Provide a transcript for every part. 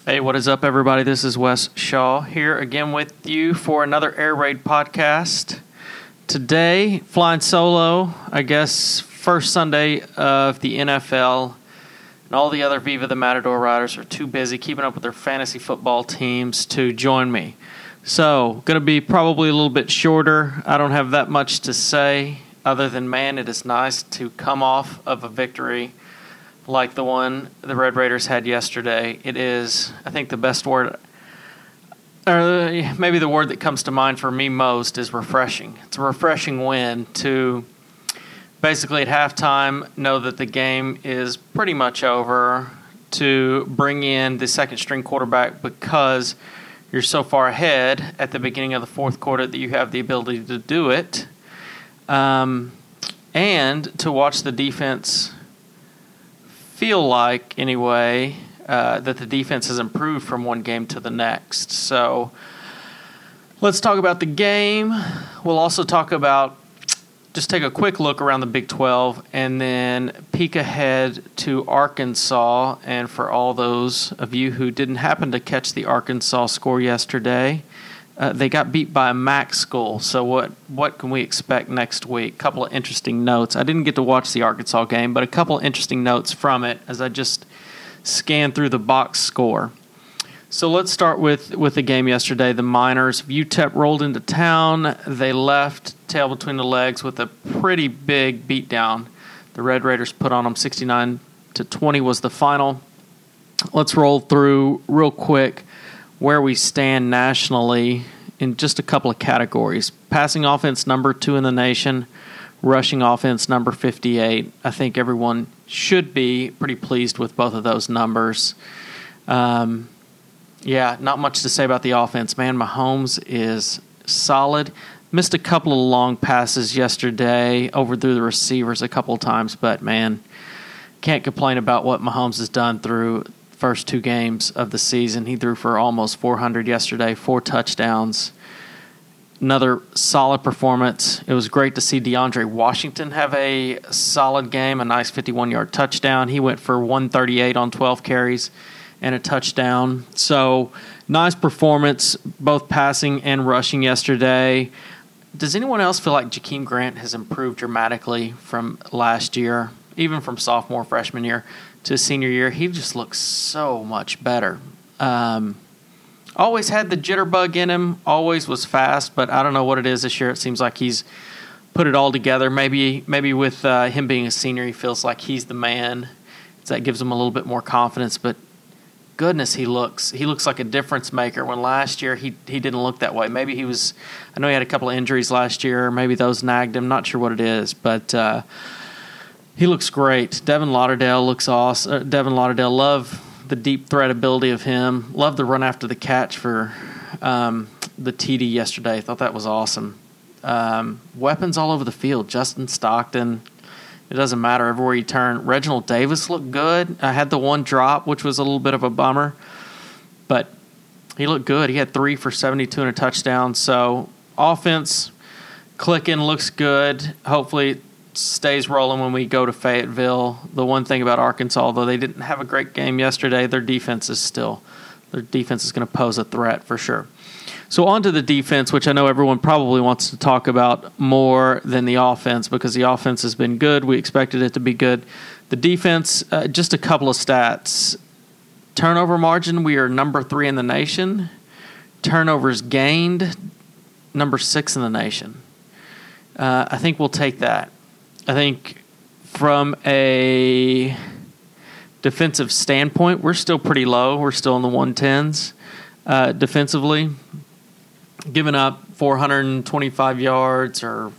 Hey, what is up, everybody? This is Wes Shaw here again with you for another Air Raid podcast. Today, flying solo, I guess, first Sunday of the NFL, and all the other Viva the Matador riders are too busy keeping up with their fantasy football teams to join me. So, going to be probably a little bit shorter. I don't have that much to say other than, man, it is nice to come off of a victory like the one the Red Raiders had yesterday. It is, I think, the best word, or maybe the word that comes to mind for me most is refreshing. It's a refreshing win to basically at halftime know that the game is pretty much over, to bring in the second-string quarterback because you're so far ahead at the beginning of the fourth quarter that you have the ability to do it, and to watch the defense feel like, anyway, that the defense has improved from one game to the next. So let's talk about the game. We'll also talk about, just take a quick look around the Big 12 and then peek ahead to Arkansas. And for all those of you who didn't happen to catch the Arkansas score yesterday, they got beat by a MAC school. So what can we expect next week? A couple of interesting notes. I didn't get to watch the Arkansas game, but a couple of interesting notes from it as I just scanned through the box score. So let's start with the game yesterday. The Miners, UTEP rolled into town. They left tail between the legs with a pretty big beatdown. The Red Raiders put on them 69-20 was the final. Let's roll through real quick where we stand nationally in just a couple of categories. Passing offense, number 2 in the nation. Rushing offense, number 58. I think everyone should be pretty pleased with both of those numbers. Not much to say about the offense. Man, Mahomes is solid. Missed a couple of long passes yesterday over through the receivers a couple of times, but, man, can't complain about what Mahomes has done through first 2 games of the season. He threw for almost 400 yesterday, 4 touchdowns. Another solid performance. It was great to see DeAndre Washington have a solid game, a nice 51-yard touchdown. He went for 138 on 12 carries and a touchdown. So, nice performance, both passing and rushing yesterday. Does anyone else feel like Jakeem Grant has improved dramatically from last year, even from sophomore, freshman year to senior year? He just looks so much better. Always had the jitterbug in him, always was fast, but I don't know what it is this year. It seems like he's put it all together. Maybe with him being a senior, he feels like he's the man. So that gives him a little bit more confidence, but goodness, he looks like a difference maker. When last year he didn't look that way. Maybe I know he had a couple of injuries last year, maybe those nagged him, not sure what it is, but he looks great. Devin Lauderdale looks awesome. Devin Lauderdale, love the deep threat ability of him. Love the run after the catch for the TD yesterday. I thought that was awesome. Weapons all over the field. Justin Stockton, it doesn't matter everywhere you turn. Reginald Davis looked good. I had the one drop, which was a little bit of a bummer, but he looked good. He had 3 for 72 and a touchdown. So offense clicking, looks good. Hopefully it stays rolling when we go to Fayetteville. The one thing about Arkansas, though they didn't have a great game yesterday, their defense is going to pose a threat for sure. So on to the defense, which I know everyone probably wants to talk about more than the offense because the offense has been good. We expected it to be good. The defense, just a couple of stats. Turnover margin, we are number 3 in the nation. Turnovers gained, number 6 in the nation. I think we'll take that. I think from a defensive standpoint, we're still pretty low. We're still in the 110s defensively. Giving up 525 yards.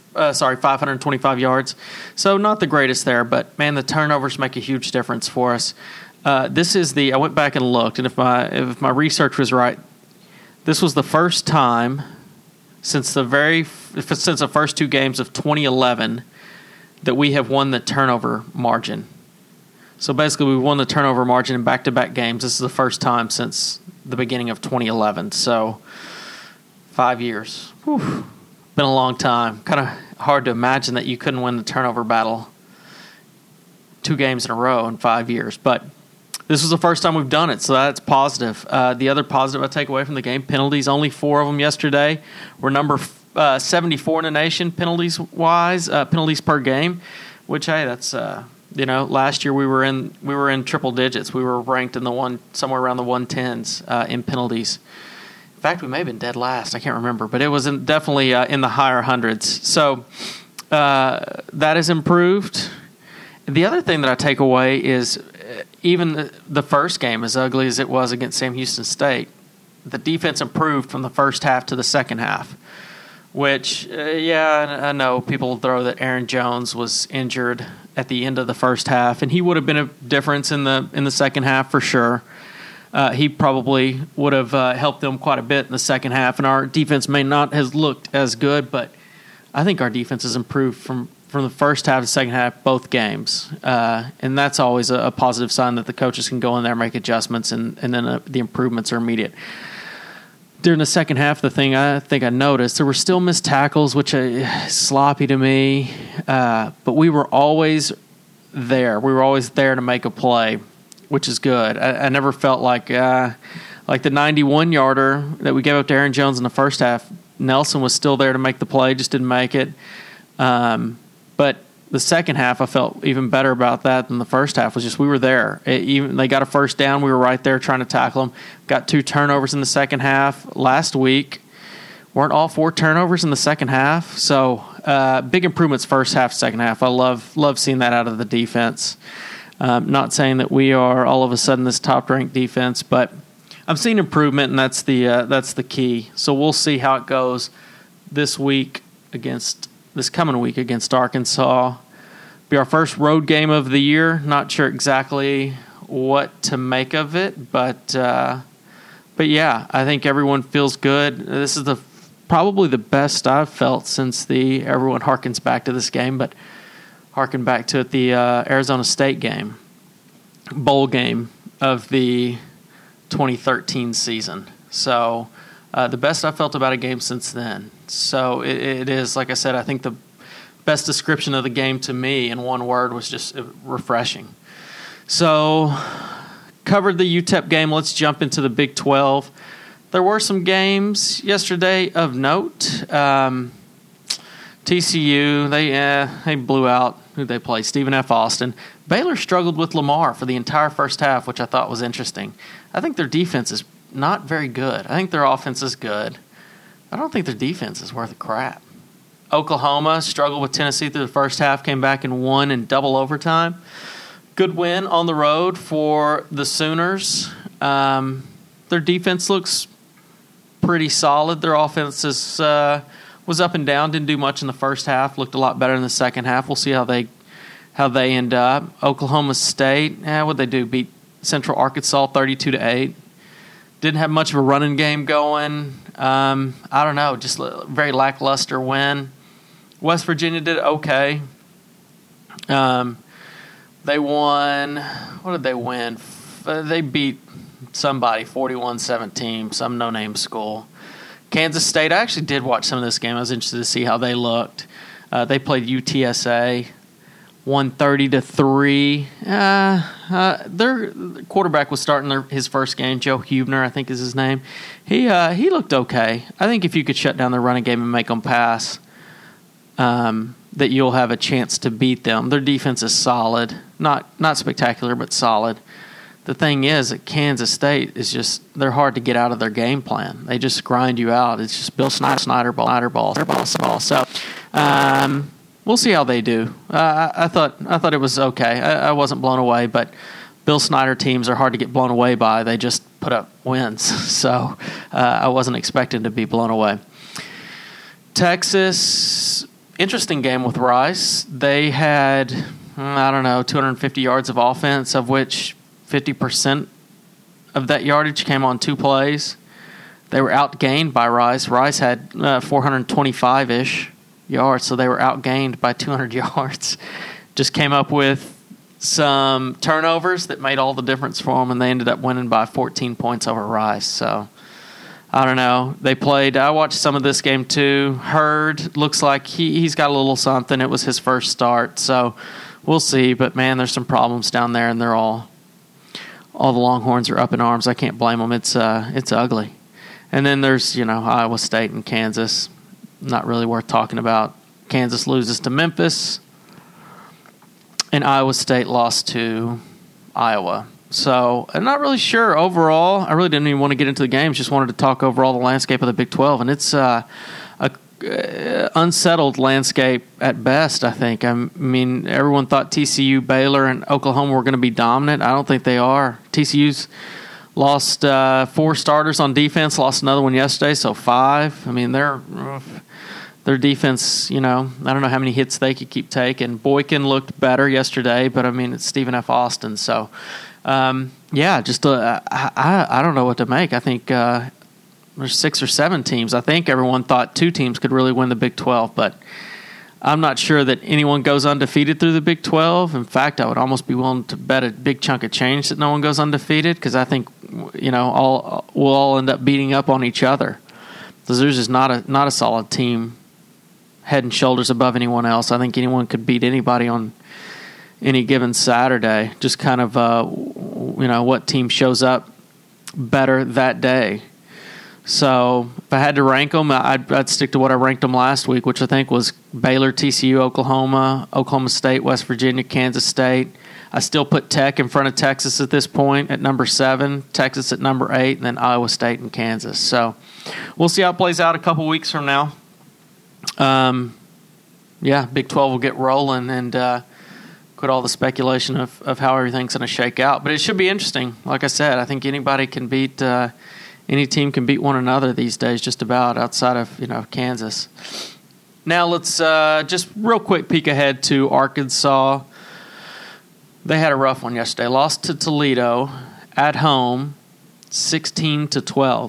So not the greatest there, but, man, the turnovers make a huge difference for us. I went back and looked, and if my research was right, this was the first time since the first 2 games of 2011 that we have won the turnover margin. So basically we won the turnover margin in back-to-back games. This is the first time since the beginning of 2011. So 5 years. Whew. Been a long time. Kind of hard to imagine that you couldn't win the turnover battle 2 games in a row in 5 years. But this was the first time we've done it, so that's positive. The other positive I take away from the game, penalties, only 4 of them yesterday. We're number 74 in the nation penalties-wise, penalties per game, which, hey, that's last year we were in triple digits. We were ranked in somewhere around the 110s in penalties. In fact, we may have been dead last. I can't remember, but it was definitely in the higher hundreds. So that has improved. The other thing that I take away is even the first game, as ugly as it was against Sam Houston State, the defense improved from the first half to the second half, which, I know people throw that Aaron Jones was injured at the end of the first half, and he would have been a difference in the second half for sure. He probably would have helped them quite a bit in the second half, and our defense may not have looked as good, but I think our defense has improved from the first half to the second half, both games. And that's always a positive sign that the coaches can go in there, make adjustments, and then the improvements are immediate. During the second half, the thing I think I noticed, there were still missed tackles, which is sloppy to me, but we were always there. We were always there to make a play, which is good. I never felt like the 91-yarder that we gave up to Aaron Jones in the first half, Nelson was still there to make the play, just didn't make it. But the second half, I felt even better about that than the first half. Was just we were there. They got a first down. We were right there trying to tackle them. Got 2 turnovers in the second half. Last week, weren't all 4 turnovers in the second half. So big improvements first half, second half. I love seeing that out of the defense. Not saying that we are all of a sudden this top-ranked defense, but I'm seeing improvement, and that's the key. So we'll see how it goes this coming week against Arkansas. Be our first road game of the year. Not sure exactly what to make of it, but yeah, I think everyone feels good. This is probably the best I've felt since everyone harkens back to this game, but harken back to it, the Arizona State game, bowl game of the 2013 season. So the best I've felt about a game since then. So it is, like I said, I think the best description of the game to me in one word was just refreshing. So covered the UTEP game. Let's jump into the Big 12. There were some games yesterday of note. TCU, they blew out who they played, Stephen F. Austin. Baylor struggled with Lamar for the entire first half, which I thought was interesting. I think their defense is not very good. I think their offense is good. I don't think their defense is worth a crap. Oklahoma struggled with Tennessee through the first half, came back and won in double overtime. Good win on the road for the Sooners. Their defense looks pretty solid. Their offense was up and down, didn't do much in the first half, looked a lot better in the second half. We'll see how they end up. Oklahoma State, what'd they do? Beat Central Arkansas 32-8. Didn't have much of a running game going. I don't know, just a very lackluster win. West Virginia did okay. They won. What did they win? They beat somebody 41-17, some no-name school. Kansas State, I actually did watch some of this game. I was interested to see how they looked. They played UTSA, 130-3. Their quarterback was starting his first game. Joe Huebner, I think is his name. He looked okay. I think if you could shut down the running game and make them pass, that you'll have a chance to beat them. Their defense is solid, not spectacular, but solid. The thing is that Kansas State is they're hard to get out of their game plan. They just grind you out. It's just Bill Snyder ball. So we'll see how they do. I thought it was okay. I wasn't blown away, but Bill Snyder teams are hard to get blown away by. They just put up wins. So I wasn't expecting to be blown away. Texas, interesting game with Rice. They had, 250 yards of offense, of which 50% of that yardage came on 2 plays. They were outgained by Rice. Rice had 425-ish yards, so they were outgained by 200 yards. Just came up with some turnovers that made all the difference for them, and they ended up winning by 14 points over Rice. So, I don't know. I watched some of this game too. Hurd looks like he's got a little something. It was his first start, so we'll see. But, man, there's some problems down there, and they're all all the Longhorns are up in arms. I can't blame them. It's ugly. And then there's, Iowa State and Kansas. Not really worth talking about. Kansas loses to Memphis, and Iowa State lost to Iowa. So I'm not really sure overall. I really didn't even want to get into the games. Just wanted to talk overall the landscape of the Big 12, and it's a unsettled landscape at best, I think. I mean, everyone thought TCU, Baylor, and Oklahoma were going to be dominant. I don't think they are. TCU's lost 4 starters on defense, lost another one yesterday, so 5. I mean, their defense, I don't know how many hits they could keep taking. Boykin looked better yesterday, but, I mean, it's Stephen F. Austin. So, I don't know what to make. I think there's 6 or 7 teams. I think everyone thought 2 teams could really win the Big 12, but I'm not sure that anyone goes undefeated through the Big 12. In fact, I would almost be willing to bet a big chunk of change that no one goes undefeated, because I think, we'll all end up beating up on each other. Because there's just not a solid team head and shoulders above anyone else. I think anyone could beat anybody on any given Saturday. Just kind of, what team shows up better that day. So if I had to rank them, I'd stick to what I ranked them last week, which I think was Baylor, TCU, Oklahoma, Oklahoma State, West Virginia, Kansas State. I still put Tech in front of Texas at this point at number 7, Texas at number 8, and then Iowa State and Kansas. So we'll see how it plays out a couple weeks from now. Big 12 will get rolling and quit all the speculation of how everything's going to shake out. But it should be interesting. Like I said, I think anybody can beat any team can beat one another these days, just about, outside of Kansas. Now let's just real quick peek ahead to Arkansas. They had a rough one yesterday. Lost to Toledo at home, 16-12.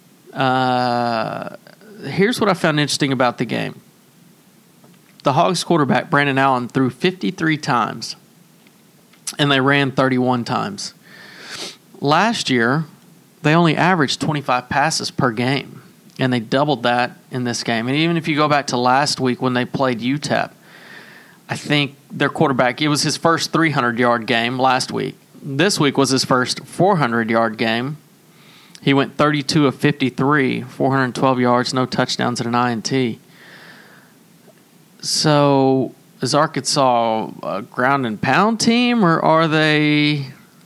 Here's what I found interesting about the game. The Hogs quarterback, Brandon Allen, threw 53 times, and they ran 31 times. Last year, they only averaged 25 passes per game, and they doubled that in this game. And even if you go back to last week when they played UTEP, I think their quarterback, it was his first 300-yard game last week. This week was his first 400-yard game. He went 32 of 53, 412 yards, no touchdowns, and an INT. So is Arkansas a ground and pound team, or are they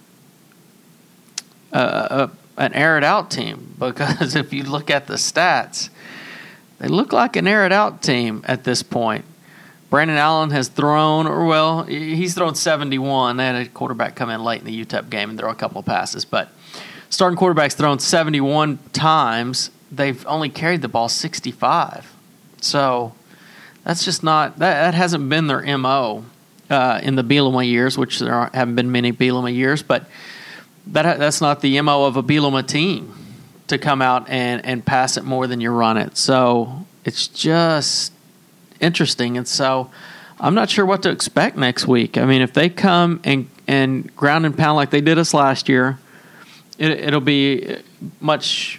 an air it out team? Because if you look at the stats, they look like an air it out team at this point. Brandon Allen has thrown, he's thrown 71. They had a quarterback come in late in the UTEP game and throw a couple of passes, but starting quarterback's thrown 71 times. They've only carried the ball 65. So that's just not, that hasn't been their MO in the Bielema years, which there haven't been many Bielema years, but that's not the MO of a Bielema team, to come out and pass it more than you run it. So it's just interesting. And so I'm not sure what to expect next week. I mean, if they come and ground and pound like they did us last year, it'll be much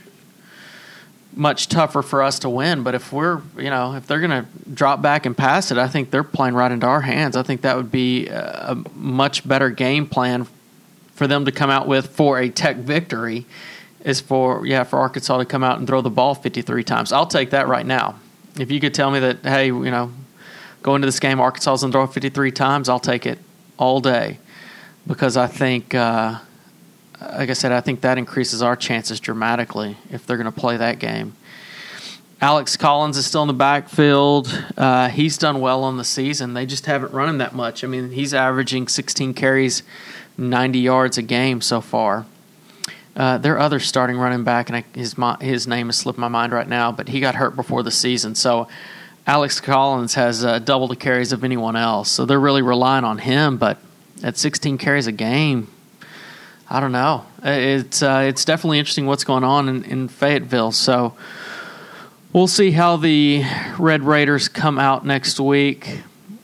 tougher for us to win. But if if they're going to drop back and pass it, I think they're playing right into our hands. I think that would be a much better game plan for them to come out with for a Tech victory, is for Arkansas to come out and throw the ball 53 times. I'll take that right now. If you could tell me that, hey, go into this game, Arkansas is going to throw 53 times, I'll take it all day, because I think, like I said, I think that increases our chances dramatically if they're going to play that game. Alex Collins is still in the backfield. He's done well on the season. They just haven't run him that much. I mean, he's averaging 16 carries, 90 yards a game so far. Their other starting running back, and his name has slipped my mind right now, but he got hurt before the season. So Alex Collins has double the carries of anyone else. So they're really relying on him, but at 16 carries a game, I don't know. It's definitely interesting what's going on in Fayetteville. So we'll see how the Red Raiders come out next week.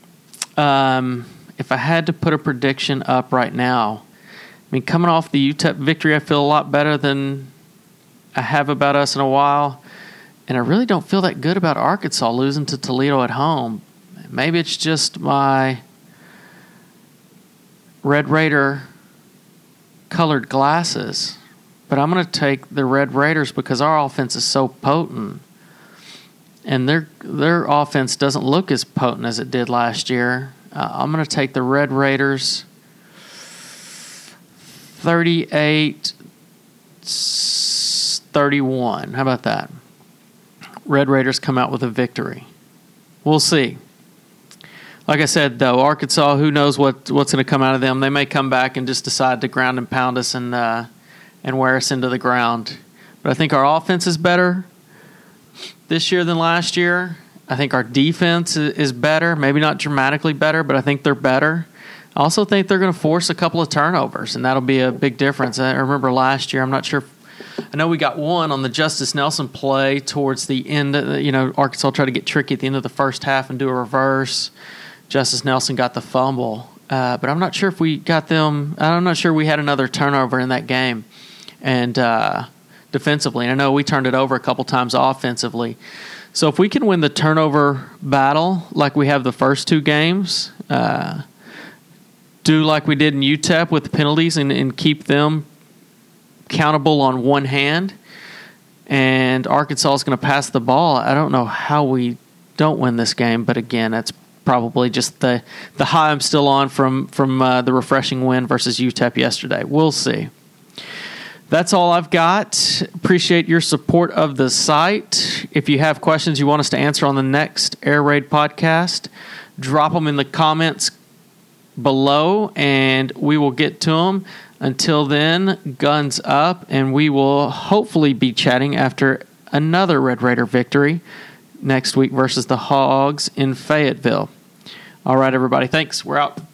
If I had to put a prediction up right now, I mean, coming off the UTEP victory, I feel a lot better than I have about us in a while. And I really don't feel that good about Arkansas losing to Toledo at home. Maybe it's just my Red Raider colored glasses, but I'm going to take the Red Raiders because our offense is so potent. And their offense doesn't look as potent as it did last year. I'm going to take the Red Raiders 38-31. How about that? Red Raiders come out with a victory. We'll see. Like I said, though, Arkansas, who knows what's going to come out of them. They may come back and just decide to ground and pound us and wear us into the ground. But I think our offense is better this year than last year. I think our defense is better. Maybe not dramatically better, but I think they're better. I also think they're going to force a couple of turnovers, and that'll be a big difference. I remember last year, I'm not sure. I know we got one on the Justice Nelson play towards the end. Arkansas tried to get tricky at the end of the first half and do a reverse. Justice Nelson got the fumble. But I'm not sure if we got them. I'm not sure we had another turnover in that game. And defensively, and I know we turned it over a couple times offensively. So if we can win the turnover battle like we have the first two games, do like we did in UTEP with the penalties and keep them countable on one hand, and Arkansas is going to pass the ball, I don't know how we don't win this game. But again, that's probably just the high I'm still on from the refreshing win versus UTEP yesterday. We'll see. That's all I've got. Appreciate your support of the site. If you have questions you want us to answer on the next Air Raid podcast, drop them in the comments below, and we will get to them. Until then, guns up, and we will hopefully be chatting after another Red Raider victory next week versus the Hogs in Fayetteville. All right, everybody. Thanks. We're out.